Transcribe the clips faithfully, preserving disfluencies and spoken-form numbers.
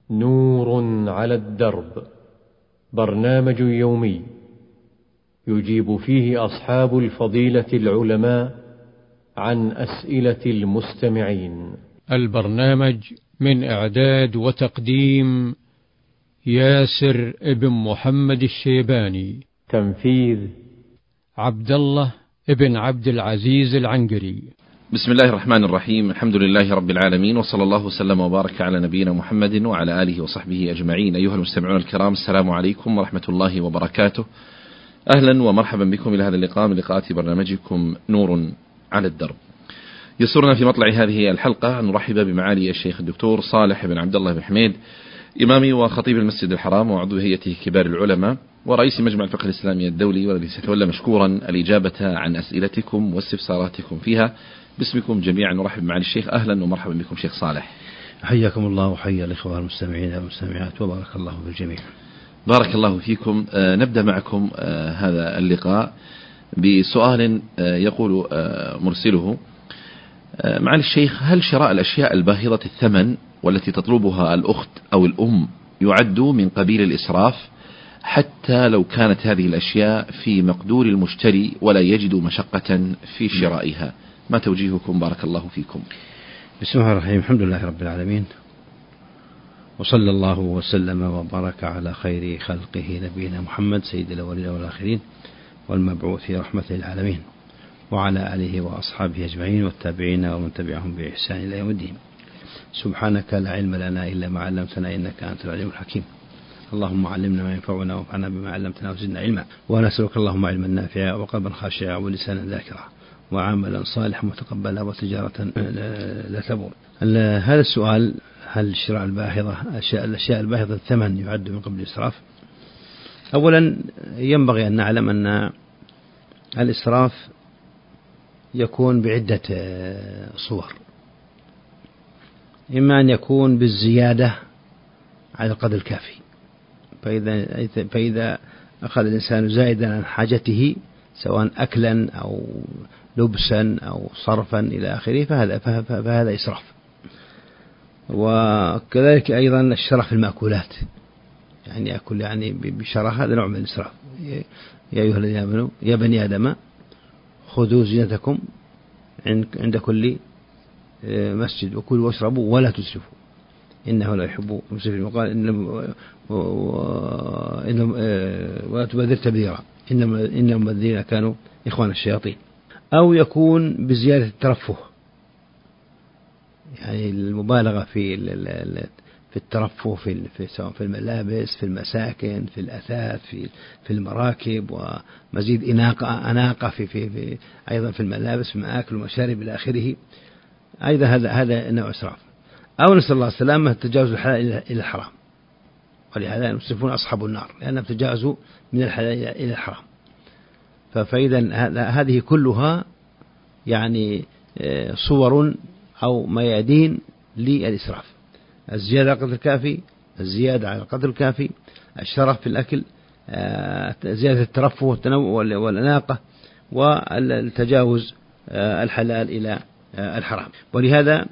نور على الدرب، برنامج يومي يجيب فيه أصحاب الفضيلة العلماء عن أسئلة المستمعين. البرنامج من إعداد وتقديم ياسر ابن محمد الشيباني، تنفيذ عبد الله ابن عبد العزيز العنقري. بسم الله الرحمن الرحيم، الحمد لله رب العالمين، وصلى الله وسلم وبارك على نبينا محمد وعلى آله وصحبه أجمعين. أيها المستمعون الكرام، السلام عليكم ورحمة الله وبركاته. أهلا ومرحبا بكم إلى هذا اللقاء من لقاءات برنامجكم نور على الدرب. يسرنا في مطلع هذه الحلقة أن نرحب بمعالي الشيخ الدكتور صالح بن عبد الله بن حميد، إمامي وخطيب المسجد الحرام وعضو هيئته كبار العلماء ورئيس مجمع الفقه الإسلامي الدولي، والذي سيتولى مشكورا الإجابة عن أسئلتكم واستفساراتكم فيها. باسمكم جميعا نرحب معالي الشيخ. أهلا ومرحبا بكم شيخ صالح. حياكم الله وحيا الإخوة المستمعين والمستمعات، وبارك الله بالجميع. بارك الله فيكم. آه نبدأ معكم آه هذا اللقاء بسؤال آه يقول آه مرسله: آه معالي الشيخ، هل شراء الأشياء الباهظة الثمن والتي تطلبها الأخت أو الأم يعد من قبيل الإسراف، حتى لو كانت هذه الأشياء في مقدور المشتري ولا يجد مشقة في شرائها؟ ما توجيهكم بارك الله فيكم؟ بسم الله الرحمن الرحيم، الحمد لله رب العالمين، وصلى الله وسلم وبارك على خير خلقه نبينا محمد سيد الأولين والآخرين والمبعوث رحمة للعالمين، وعلى آله وأصحابه أجمعين والتابعين ومن تبعهم بإحسان إلى يوم الدين. سبحانك لا علم لنا إلا ما علمتنا إنك أنت العليم الحكيم. اللهم علمنا ما ينفعنا وانفعنا بما علمتنا وزدنا علما، ونسألك اللهم علما نافعا وقلبا خاشعا ولسانا ذاكرا وعملا صالحا متقبلا وتجارة لا تبور. هذا السؤال: هل شراء الباهظة الأشياء الباهظة الثمن يعد من قبل الإسراف؟ أولا ينبغي أن نعلم أن الإسراف يكون بعدة صور. إما أن يكون بالزيادة على القدر الكافي، فإذا, فإذا أخذ الإنسان زائدا عن حاجته سواء أكلا أو لبسا أو صرفا إلى آخره فهذا, فهذا إسراف. وكذلك أيضا الشراء في المأكولات، يعني يأكل يعني بشراء، هذا نوع من الإسراف. يا أيها الذين آمنوا يا بني آدم خذوا زينتكم عند كل مسجد وكلوا واشربوا ولا تسرفوا إنه لا يحب المسرفين، وقال إنهم ولا تبذر تبذيرا إنما إنهم الذين كانوا إخوان الشياطين. أو يكون بزيادة الترفه، يعني المبالغة في في الترفه في سواء في الملابس، في المساكن، في الأثاث، في في المراكب، ومزيد إناقة أناقة في في في أيضا في الملابس، في المآكل والمشارب إلى آخره. أيضا هذا هذا نوع إسراف. أو نسأل الله السلامة تجاوز الحلال إلى الحرام، ولهذا المسرفون أصحاب النار لأنهم تجاوزوا من الحلال إلى الحرام. فإذا هذه كلها يعني صور أو ميادين للإسراف: الزيادة على القدر الكافي، الزيادة على القدر الكافي، الشرف في الأكل، زيادة الترفه والتنوع والأناقة، والتجاوز الحلال إلى الحرام. ولهذا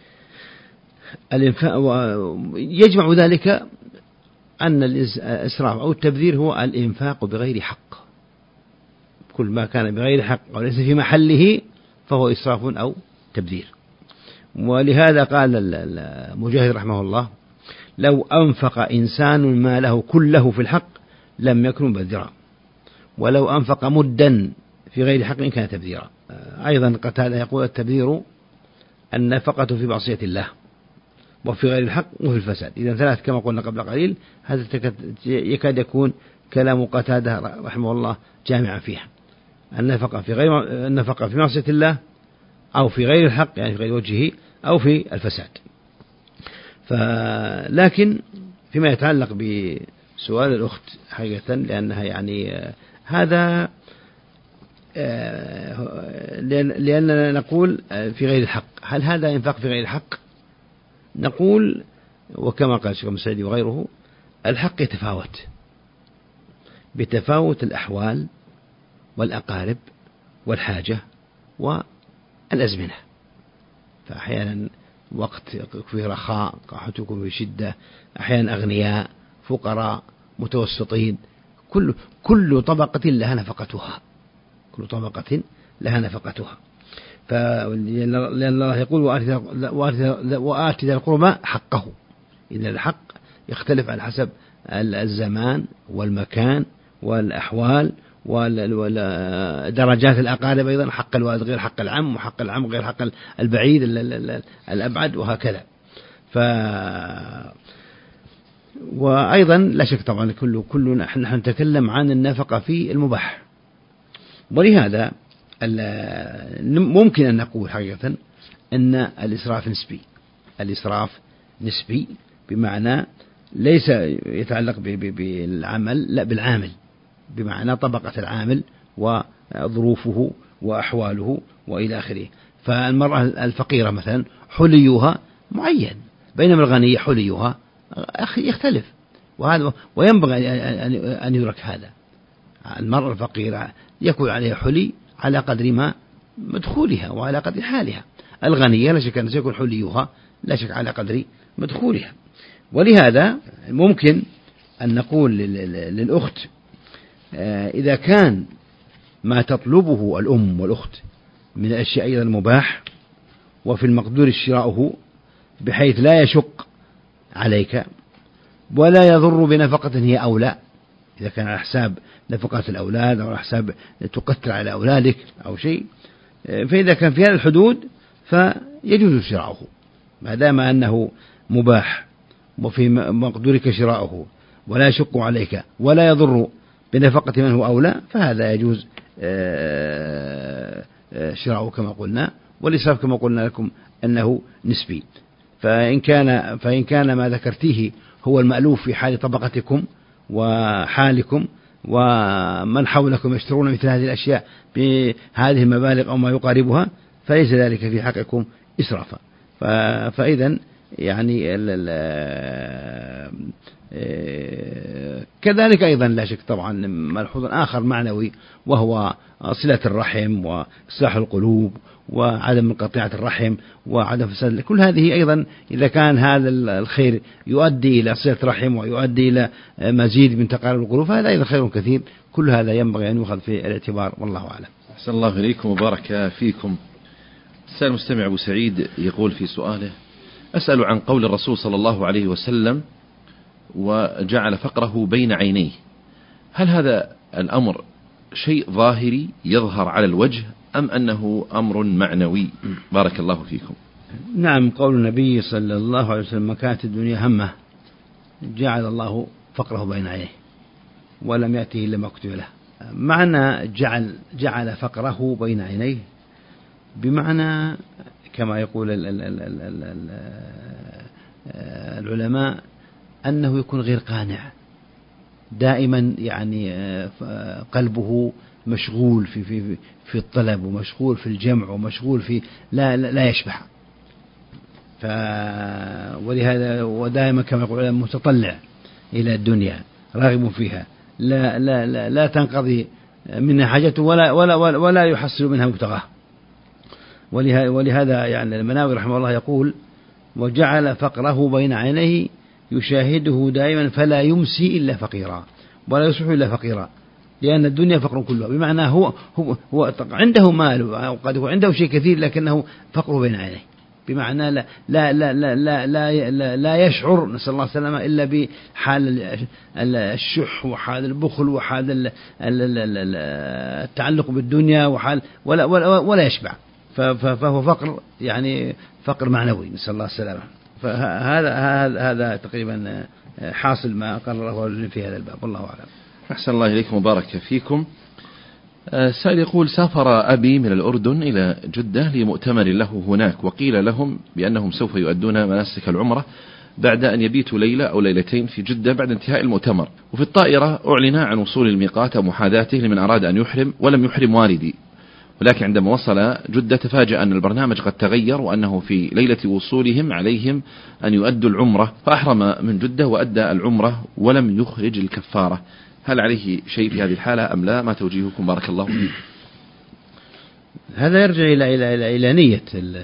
يجمع ذلك أن الإسراف أو التبذير هو الإنفاق بغير حق. كل ما كان بغير حق أو ليس في محله فهو إسراف أو تبذير. ولهذا قال مجاهد رحمه الله: لو أنفق إنسان ماله كله في الحق لم يكن مبذرا، ولو أنفق مدا في غير حق كان تبذيرا. أيضا قتادة يقول: التبذير النفقة في معصية الله وفي غير الحق وفي الفساد. إذا ثلاث كما قلنا قبل قليل، هذا يكاد يكون كلام قتادة رحمه الله جامعا فيها: النفقة في غير النفقة في معصية الله أو في غير الحق يعني في غير وجهه أو في الفساد. لكن فيما يتعلق بسؤال الأخت حقيقة، لأنها يعني هذا لأننا نقول في غير الحق، هل هذا إنفاق في غير الحق؟ نقول وكما قال الشيخ مسعدي وغيره: الحق يتفاوت بتفاوت الأحوال والأقارب والحاجة والأزمنة. فأحيانا وقت في رخاء، وقت يكون في شدة، أحيانا أغنياء، فقراء، متوسطين، كل كل طبقة لها نفقتها، كل طبقة لها نفقتها. لأن الله يقول وآت ذا القربى حقه، إن الحق يختلف على حسب الزمان والمكان والأحوال ودرجات الأقارب، أيضا حق الوالد غير حق العم، وحق العم غير حق البعيد الأبعد، وهكذا. ف وأيضا لا شك طبعا كل كل نحن نتكلم عن النفقة في المباح، ولهذا ممكن أن نقول حقيقة أن الإسراف نسبي. الإسراف نسبي بمعنى ليس يتعلق بالعمل، لا بالعامل، بمعنى طبقة العامل وظروفه وأحواله وإلى آخره. فالمرأة الفقيرة مثلا حليها معين، بينما الغنية حليها يختلف، وهذا وينبغي أن يدرك هذا. المرأة الفقيرة يكون عليها حلي على قدر ما مدخولها وعلى قدر حالها، الغنية لا شك أن سيكون حليها لا شك على قدر مدخولها. ولهذا ممكن أن نقول للأخت إذا كان ما تطلبه الأم والأخت من الأشياء أيضا مباح وفي المقدور شراؤه بحيث لا يشق عليك ولا يضر بنفقة هي أولى، إذا كان على حساب نفقات الأولاد أو على حساب تقتل على أولادك أو شيء، فإذا كان في هذه الحدود فيجوز شراؤه ما دام أنه مباح وفي مقدورك شراؤه ولا يشق عليك ولا يضر بنفقة من هو أولى، فهذا يجوز شراؤه كما قلنا. والإسراف كما قلنا لكم أنه نسبي، فإن كان فإن كان ما ذكرتيه هو المألوف في حال طبقتكم وحالكم ومن حولكم يشترون مثل هذه الأشياء بهذه المبالغ أو ما يقاربها، فليس ذلك في حقكم إسرافا. فإذا يعني كذلك أيضا لا شك طبعا ملحوظ آخر معنوي وهو صلة الرحم وإصلاح القلوب وعدم قطيعة الرحم وعدم فساد، كل هذه أيضا إذا كان هذا الخير يؤدي إلى صلة رحم ويؤدي إلى مزيد من تقارب القلوب فهذا أيضا خير كثير، كل هذا ينبغي أن يؤخذ في الاعتبار، والله أعلم. أحسن الله إليكم وبارك فيكم. السائل المستمع أبو سعيد يقول في سؤاله: أسأل عن قول الرسول صلى الله عليه وسلم وجعل فقره بين عينيه، هل هذا الأمر شيء ظاهري يظهر على الوجه أم أنه أمر معنوي؟ بارك الله فيكم. نعم، قول النبي صلى الله عليه وسلم: كانت الدنيا همه جعل الله فقره بين عينيه ولم يأته إلا ما كتب له. معنى جعل جعل فقره بين عينيه بمعنى كما يقول العلماء أنه يكون غير قانع دائما، يعني قلبه مشغول في في في الطلب ومشغول في الجمع ومشغول في لا لا يشبع. ف ولهذا ودائما كما يقول متطلع إلى الدنيا راغب فيها، لا لا لا, لا تنقضي منها حاجته ولا ولا ولا يحصل منها مبتغاه. ولهذا يعني المناوي رحمه الله يقول: وجعل فقره بين عينيه يشاهده دائما فلا يمسي إلا فقيرا ولا يصبح إلا فقيرا، لأن الدنيا فقر كلها، بمعنى هو هو هو عنده مال وقد هو عنده شيء كثير لكنه فقر بين عينيه، بمعنى لا لا لا لا لا لا, لا, لا يشعر نسأل الله السلامة إلا بحال الشح وحال البخل وحال التعلق بالدنيا وحال ولا ولا, ولا يشبع، فهو فقر يعني فقر معنوي نسأل الله السلامة. فهذا هذا هذا تقريبا حاصل ما قرره في هذا الباب، والله أعلم. أحسن الله إليكم وبارك فيكم. سائل يقول: سافر أبي من الأردن إلى جدة لمؤتمر له هناك، وقيل لهم بأنهم سوف يؤدون مناسك العمرة بعد أن يبيتوا ليلة أو ليلتين في جدة بعد انتهاء المؤتمر، وفي الطائرة أعلن عن وصول الميقات أو محاذاته لمن أراد أن يحرم ولم يحرم والدي، ولكن عندما وصل جدة تفاجأ أن البرنامج قد تغير وأنه في ليلة وصولهم عليهم أن يؤدوا العمرة، فأحرم من جدة وأدى العمرة ولم يخرج الكفارة، هل عليه شيء في هذه الحالة أم لا؟ ما توجيهكم بارك الله فيكم. هذا يرجع إلى إلى إلى, إلى نية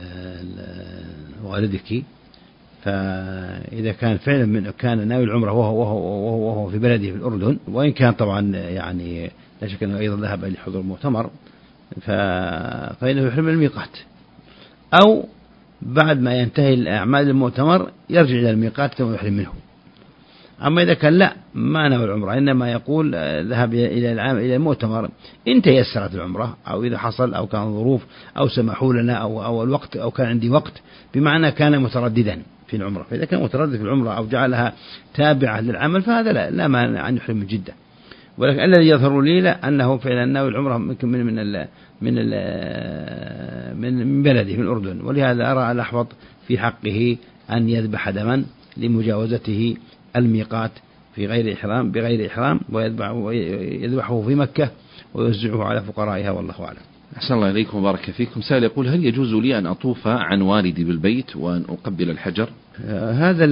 والدك. فإذا كان فعلا من كان ناوي العمرة وهو, وهو, وهو في بلده في الأردن، وإن كان طبعا يعني لا شك أنه أيضا ذهب لحضور المؤتمر، فإنه يحرم الميقات، أو بعد ما ينتهي الأعمال المؤتمر يرجع إلى الميقات ثم يحرم منه. أما إذا كان لا ما نوى العمرة، إنما يقول ذهب إلى العام إلى المؤتمر إن تيسرت العمرة، أو إذا حصل أو كان ظروف أو سمحوا لنا أو أو الوقت أو كان عندي وقت، بمعنى كان مترددا في العمرة. فإذا كان متردد في العمرة أو جعلها تابعة للعمل فهذا لا لا مانع أن يحرم من جدة. ولكن الذي يظهر لي لا أنه فعلا ناوي العمرة من من من ال من ال من بلده من الأردن، ولهذا أرى الأحوط في حقه أن يذبح دما لمجاوزته الميقات في غير إحرام بغير إحرام، ويذبحه في مكة ويوزعه على فقرائها، والله أعلم. أحسن الله إليكم وبارك فيكم. سائل يقول: هل يجوز لي أن أطوف عن والدي بالبيت وأن أقبل الحجر؟ هذا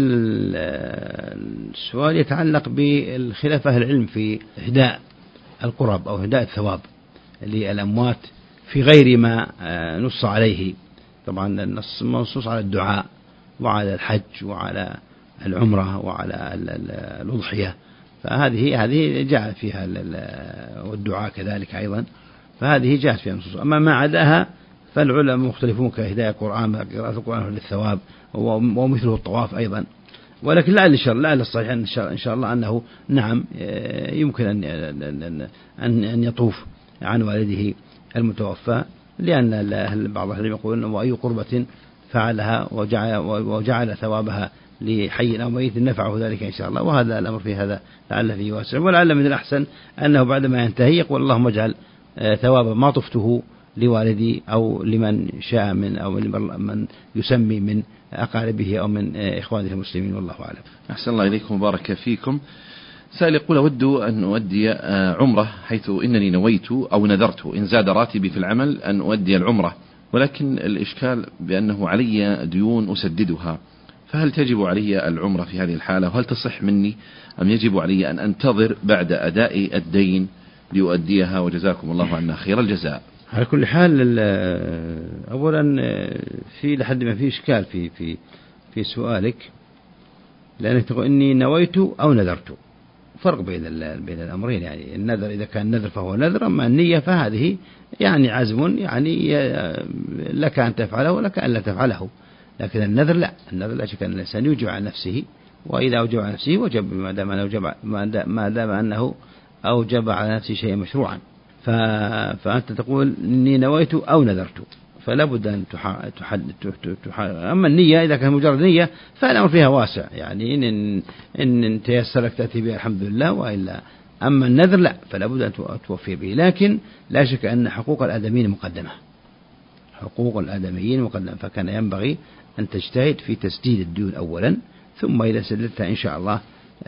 السؤال يتعلق بالخلاف أهل العلم في إهداء القرب أو إهداء الثواب للأموات في غير ما نص عليه. طبعا النص منصوص على الدعاء وعلى الحج وعلى العمرة وعلى الأضحية، فهذه هذه جاء فيها والدعاء كذلك أيضا، فهذه جاءت فيها نصوص. أما ما عداها فالعلماء مختلفون كهداية القرآن، قراءة القرآن للثواب، ومثله الطواف أيضا. ولكن لا إن شاء الله، لا الصحيح إن شاء الله أنه نعم يمكن أن أن أن يطوف عن والده المتوفى، لأن بعض أهل العلم يقولون: وأي قربة فعلها وجعل, وجعل ثوابها لحي أو ميت نفعه ذلك إن شاء الله. وهذا الأمر في هذا لعل فيه واسع، ولعل من الأحسن أنه بعدما ينتهي يقول: اللهم اجعل ثواب ما طفته لوالدي أو لمن شاء من أو من يسمي من أقاربه أو من إخوانه المسلمين، والله أعلم. أحسن الله إليكم وبارك فيكم. سائل يقول: أود أن أؤدي عمرة، حيث إنني نويت أو نذرت إن زاد راتبي في العمل أن أؤدي العمرة، ولكن الإشكال بأنه علي ديون أسددها، فهل تجب علي العمرة في هذه الحالة؟ وهل تصح مني أم يجب علي أن أنتظر بعد أداء الدين ليؤديها؟ وجزاكم الله عنا خير الجزاء. على كل حال، أولا في لحد ما في إشكال في في في سؤالك، لأنك تقول إني نويت أو نذرت، فرق بين بين الأمرين. يعني النذر إذا كان نذر فهو نذر، أما النية فهذه يعني عزم، يعني لك أن تفعله ولك أن لا تفعله. لكن النذر لا، النذر لا شك أن الإنسان يوجب على نفسه، وإذا أوجب على نفسه وجب ما دام أنه أوجب ما دام أنه أوجب على نفسه شيئا مشروعا. فأنت تقول إني نويت أو نذرت، فلا بد أن تحدد. أما النية إذا كان مجرد نية فالأمر فيها واسع، يعني إن إن تيسرك تأتي بها الحمد لله، وإلا أما النذر لا، فلا بد أن توفي به. لكن لا شك أن حقوق الآدميين مقدمة، حقوق الآدميين مقدمة، فكان ينبغي أن تجتهد في تسديد الديون أولا، ثم إذا سددتها إن شاء الله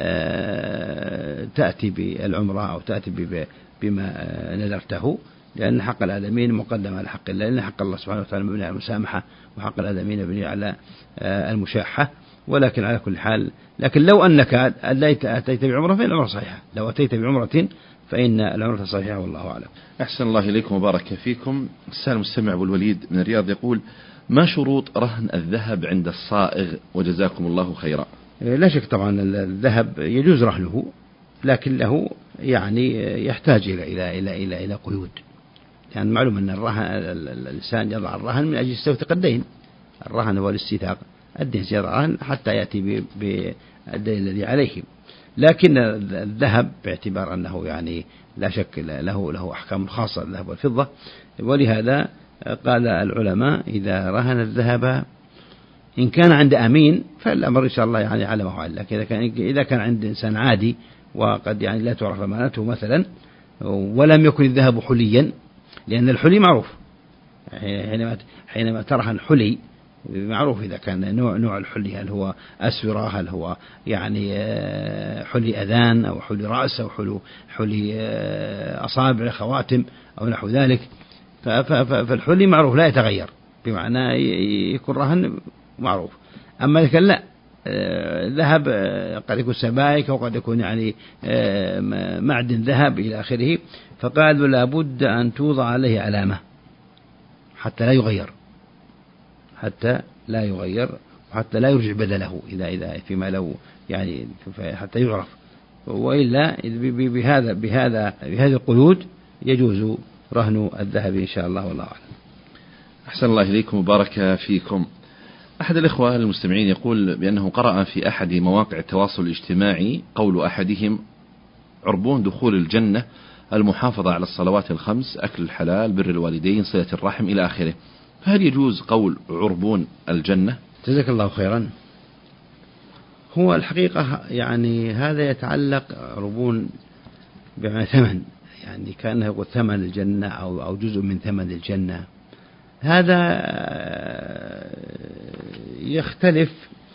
تأتي بالعمرة أو تأتي بما نذرته، لأن حق الآدميين مقدم على حق الله، لأن حق الله سبحانه وتعالى مبني على المسامحة، وحق الآدميين مبني على المشاحة. ولكن على كل حال، لكن لو أنك أتيت بعمرة فإن العمرة صحيحة، لو أتيت بعمرة فإن العمرة صحيحة، والله أعلم. أحسن الله إليكم وبارك فيكم. السائل المستمع أبو الوليد من الرياض يقول: ما شروط رهن الذهب عند الصائغ؟ وجزاكم الله خيرا. لا شك طبعا الذهب يجوز رهنه، لكن له يعني يحتاج إلى إلى إلى إلى إلى قيود. يعني معلوم أن الرهن الإنسان يضع الرهن من أجل يستوثق الدين، الرهن هو الاستيثاق، الدين يضع الرهن حتى يأتي بالدين الذي عليه. لكن الذهب باعتبار أنه يعني لا شك له له أحكام خاصة، الذهب والفضة، ولهذا قال العلماء: إذا رهن الذهب إن كان عند أمين فالأمر إن شاء الله يعني على ما هو عليه. لكن إذا كان إذا كان عند إنسان عادي وقد يعني لا تعرف أمانته مثلا، ولم يكن الذهب حليا، لأن الحلي معروف، حينما حينما ترهن حلي معروف إذا كان نوع نوع الحلي، هل هو أسورة، هل هو يعني حلي أذان أو حلي رأس أو حلي حلي أصابع خواتم أو نحو ذلك. فالحلي معروف لا يتغير، بمعنى يكون رهن معروف. أما إذا كان لا، ذهب قد يكون سبائك وقد يكون يعني معدن ذهب إلى آخره، فقالوا لابد أن توضع عليه علامة، حتى لا يغير حتى لا يغير وحتى لا يرجع بدله إذا إذا فيما لو يعني حتى يعرف، وإلا بهذا بهذا بهذه القيود يجوز رهن الذهب إن شاء الله، والله أعلم. أحسن الله إليكم وبارك فيكم. أحد الإخوة المستمعين يقول بأنه قرأ في أحد مواقع التواصل الاجتماعي قول أحدهم: عربون دخول الجنة المحافظة على الصلوات الخمس، أكل الحلال، بر الوالدين، صلة الرحم، إلى آخره. هل يجوز قول عربون الجنة؟ جزاك الله خيرا. هو الحقيقة يعني هذا يتعلق عربون بمعنى ثمن، يعني كأنه يقول ثمن الجنة أو أو جزء من ثمن الجنة. هذا يختلف.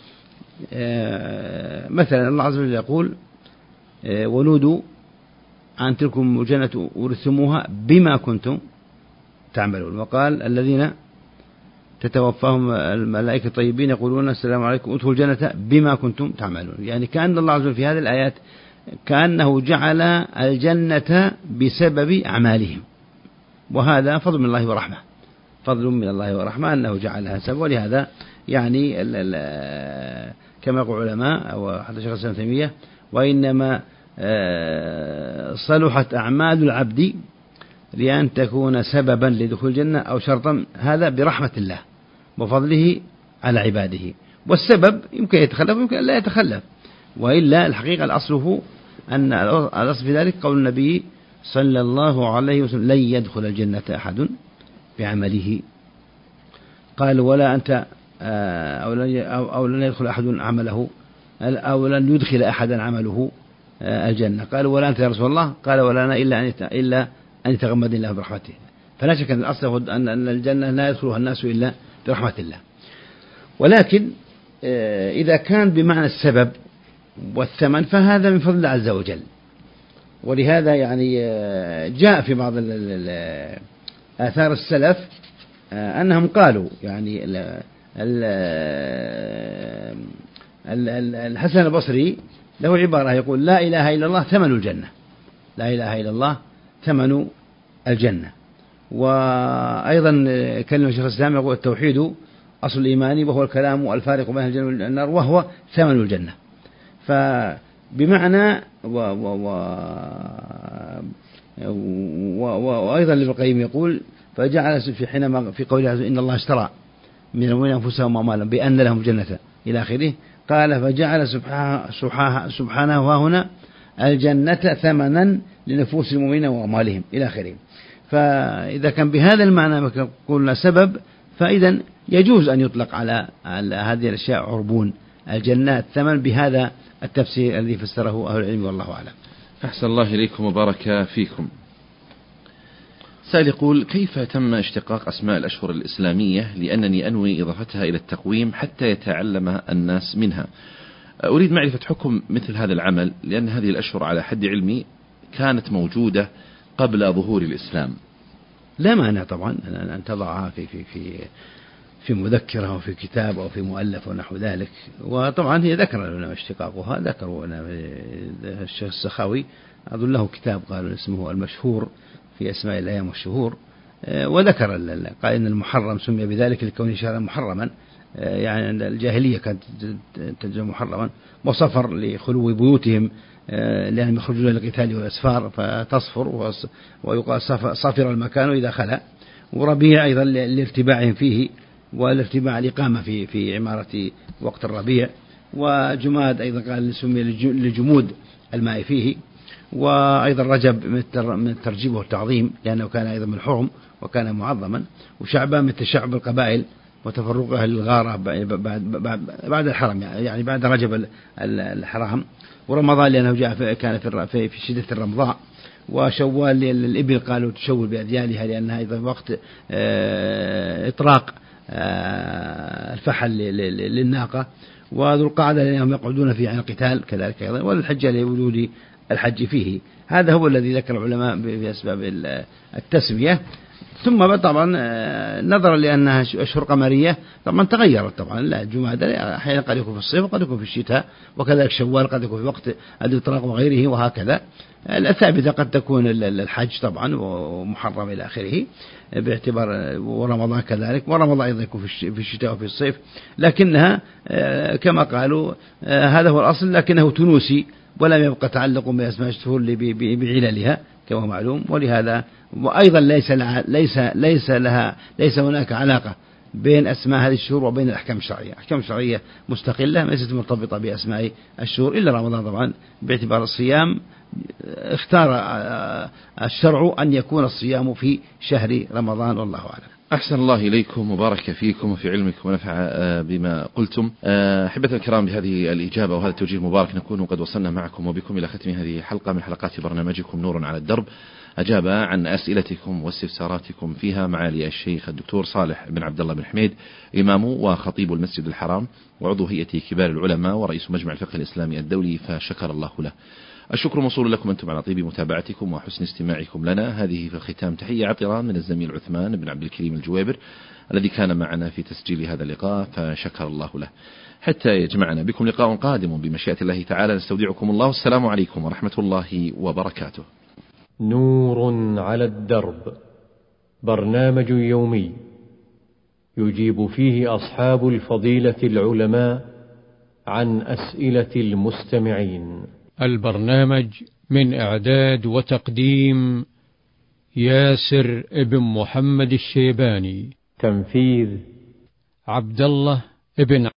مثلا الله عز وجل يقول: ونودوا أن تلكم الجنة ورثتموها بما كنتم تعملون. وقال: الذين تتوفاهم الملائكة الطيبين يقولون السلام عليكم ادخلوا الجنة بما كنتم تعملون. يعني كأن الله عز وجل في هذه الآيات كأنه جعل الجنة بسبب أعمالهم، وهذا فضل من الله ورحمة، فضل من الله ورحمة أنه جعلها سبب. ولهذا يعني كما يقول العلماء أو حتى شيخ الإسلام ابن تيمية: وإنما صلحت أعمال العبد لأن تكون سببا لدخول الجنة أو شرطا، هذا برحمة الله وفضله على عباده. والسبب يمكن يتخلف ويمكن لا يتخلف، وإلا الحقيقة الأصل أن الأصل في ذلك قول النبي صلى الله عليه وسلم: لن يدخل الجنة أحد بعمله. قال: ولا أنت أو لن يدخل أحد عمله أو لن يدخل أحدا عمله الجنة. قال: ولا أنت يا رسول الله؟ قال: ولا أنا إلا أن إلا أن يتغمد الله برحمته. فلا شك أن الأصل أن الجنة لا يدخلها الناس إلا برحمة الله. ولكن إذا كان بمعنى السبب والثمن فهذا من فضل الله عز وجل. ولهذا يعني جاء في بعض آثار السلف أنهم قالوا يعني الحسن البصري له عبارة يقول: لا إله إلا الله ثمن الجنة، لا إله إلا الله ثمن الجنة. وأيضا كلمة شيخ الإسلام يقول: التوحيد أصل الإيمان وهو الكلام الفارق بين الجنة والنار وهو ثمن الجنة. فبمعنى و و و وأيضا ابن القيم يقول: فجعل في حينما في قوله إن الله اشترى من المؤمنين أنفسهم وأموالهم بأن لهم جنة إلى آخره، قال: فجعل سبحانه سبحانه هنا الجنة ثمنا لنفوس المؤمنين وأموالهم إلى آخره. فإذا كان بهذا المعنى قلنا سبب، فإذا يجوز أن يطلق على على هذه الأشياء عربون الجنة الثمن بهذا التفسير الذي فسره أهل العلم، والله أعلم. أحسن الله إليكم وبارك فيكم. سائل يقول: كيف تم اشتقاق أسماء الأشهر الإسلامية؟ لأنني أنوي إضافتها إلى التقويم حتى يتعلم الناس منها. أريد معرفة حكم مثل هذا العمل، لأن هذه الأشهر على حد علمي كانت موجودة قبل ظهور الإسلام. لا مانع طبعا أن تضعها في في في في مذكرة أو في كتاب أو في مؤلف ونحو ذلك. وطبعا هي ذكر لنا اشتقاقها، ذكروا الشيخ السخاوي أظن له كتاب قال اسمه المشهور في أسماء الأيام والشهور، وذكر قال إن المحرم سمي بذلك لكونه شهرا محرما، يعني الجاهلية كانت تجد محرما، وصفر لخلو بيوتهم لأنهم يخرجون للقتال والأسفار فتصفر ويقال صافر المكان إذا خلا، وربيع أيضا لارتباعهم فيه والارتباع الإقامة في في عمارة وقت الربيع، وجماد أيضا قال سمي لجمود الماء فيه، وأيضا رجب من الترجيب والتعظيم لأنه كان أيضا من الحرم وكان معظما، وشعبان من تشعب القبائل وتفرقها للغارة بعد الحرم يعني بعد رجب الحرام، ورمضان لأنه جاء كان في في شدة الرمضاء، وشوال للإبل قالوا تشول بأذيالها لأنها أيضا وقت إطراق الفحل للناقة، وذو القعدة لأنهم يقعدون فيه عن القتال كذلك أيضا، والحجة لوجود الحج فيه. هذا هو الذي ذكر العلماء بأسباب التسمية. ثم طبعا نظرا لأنها أشهر قمرية طبعا تغيرت. طبعا لا جمادى أحيانا قد يكون في الصيف وقد يكون في الشتاء، وكذلك شوال قد يكون في وقت الإطراق وغيره وهكذا. الثابتة قد تكون الحج طبعا ومحرم إلى آخره باعتبار، ورمضان كذلك، ورمضان أيضا يكون في الشتاء وفي الصيف، لكنها كما قالوا هذا هو الأصل، لكنه تونسي ولم يبقى تعلق بأسماء الشهور بعللها كما معلوم. ولهذا وأيضا ليس لها ليس ليس لها ليس هناك علاقة بين أسماء هذه الشهور وبين الأحكام الشرعية. أحكام الشرعية مستقلة ليست مرتبطة بأسماء الشهور إلا رمضان طبعا باعتبار الصيام اختار الشرع أن يكون الصيام في شهر رمضان والله أعلم. أحسن الله إليكم وبارك فيكم وفي علمكم ونفع بما قلتم. أحبة الكرام، بهذه الإجابة وهذا التوجيه المبارك نكون قد وصلنا معكم وبكم إلى ختم هذه الحلقة من حلقات برنامجكم نور على الدرب. أجاب عن أسئلتكم واستفساراتكم فيها معالي الشيخ الدكتور صالح بن عبد الله بن حميد، إمام وخطيب المسجد الحرام وعضو هيئة كبار العلماء ورئيس مجمع الفقه الإسلامي الدولي، فشكر الله له. الشكر موصول لكم أنتم على طيب متابعتكم وحسن استماعكم لنا. هذه في الختام تحية عطرة من الزميل عثمان بن عبد الكريم الجويبر الذي كان معنا في تسجيل هذا اللقاء، فشكر الله له. حتى يجمعنا بكم لقاء قادم بمشيئة الله تعالى، نستودعكم الله. السلام عليكم ورحمة الله وبركاته. نور على الدرب، برنامج يومي يجيب فيه أصحاب الفضيلة العلماء عن أسئلة المستمعين. البرنامج من إعداد وتقديم ياسر ابن محمد الشيباني، تنفيذ عبد الله ابن